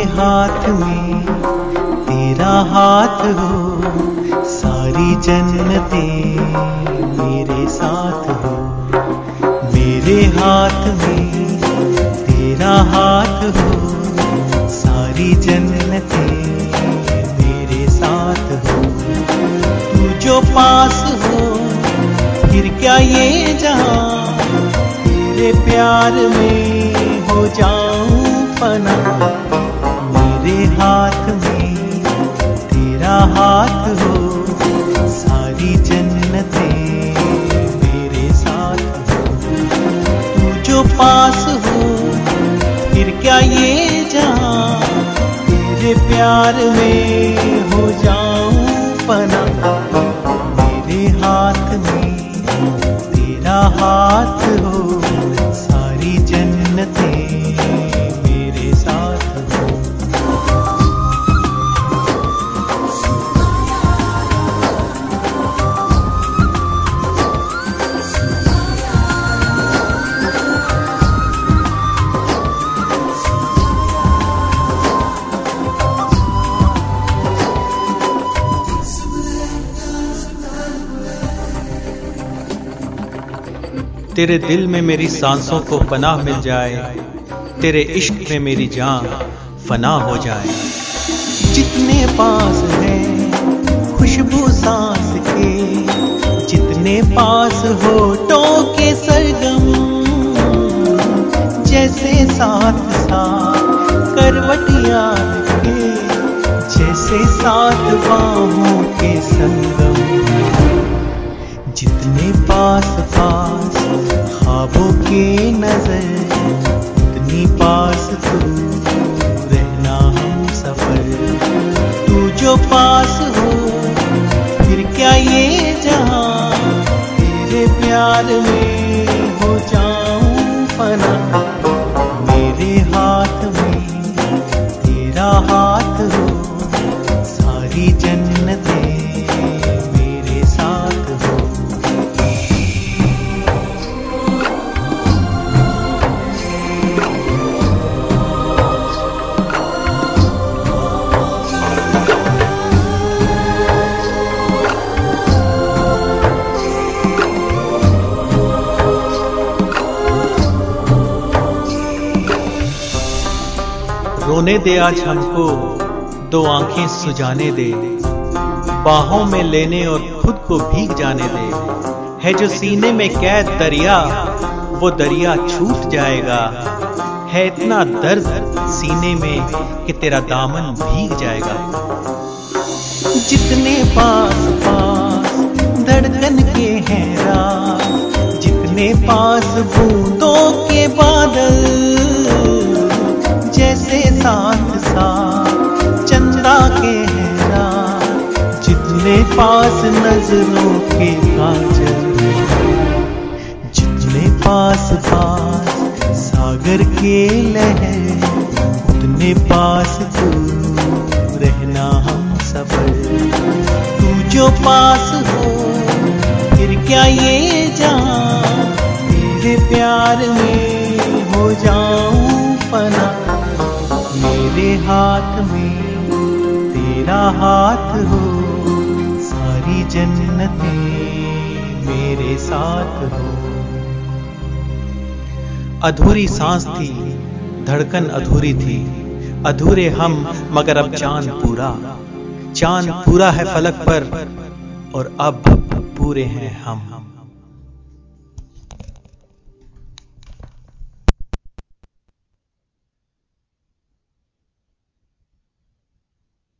हाथ में तेरा हाथ हो, सारी जन्नतें मेरे साथ हो। मेरे हाथ में तेरा हाथ हो, सारी जन्नतें मेरे साथ हो। तू जो पास हो फिर क्या ये जहां, तेरे प्यार में हो जाऊं फना। मेरे हाथ में तेरा हाथ हो, सारी जन्नतें मेरे साथ हो। तू जो पास हो फिर क्या ये जहां, तेरे प्यार में हो जाऊं फना। मेरे हाथ में तेरा हाथ हो, सारी जन्नतें मेरे साथ हो। तेरे दिल में मेरी सांसों को पनाह मिल जाए, तेरे इश्क में मेरी जान फना हो जाए। जितने पास है खुशबू सांस के, जितने पास होठों के सरगम, जैसे साथ साथ करवटियां के, जैसे साथ बाहों के संगम। जितने पास पास ख्वाबों के नजर, उतनी पास तू रहना हम सफर। तू जो पास हो फिर क्या ये जहां, तेरे प्यार में हो जाऊं फना। मेरे हाथ में तेरा हाथ हो, सारी जन्नतें मेरे साथ हो। रोने दे आज हमको, दो आंखें सुजाने दे, बाहों में लेने और खुद को भीग जाने दे। है जो सीने में कैद दरिया, वो दरिया छूट जाएगा। है इतना दर्द सीने में कि तेरा दामन भीग जाएगा। जितने पास पास धड़कन के हैं रात, जितने पास बूंदों के बादल, जैसे साथ साथ चंदा के हैं रात, जितने पास नजरों के काजल, जितने पास पास सागर के लहर, उतने पास तू रहना हम सफर। तू जो पास हो फिर क्या ये जहां, तेरे प्यार में हो जाऊं फना। मेरे हाथ में तेरा हाथ हो, सारी जन्नतें मेरे साथ हो। अधूरी सांस थी, धड़कन अधूरी थी, अधूरे हम मगर अब चांद पूरा। चांद पूरा है फलक पर और अब पूरे हैं हम।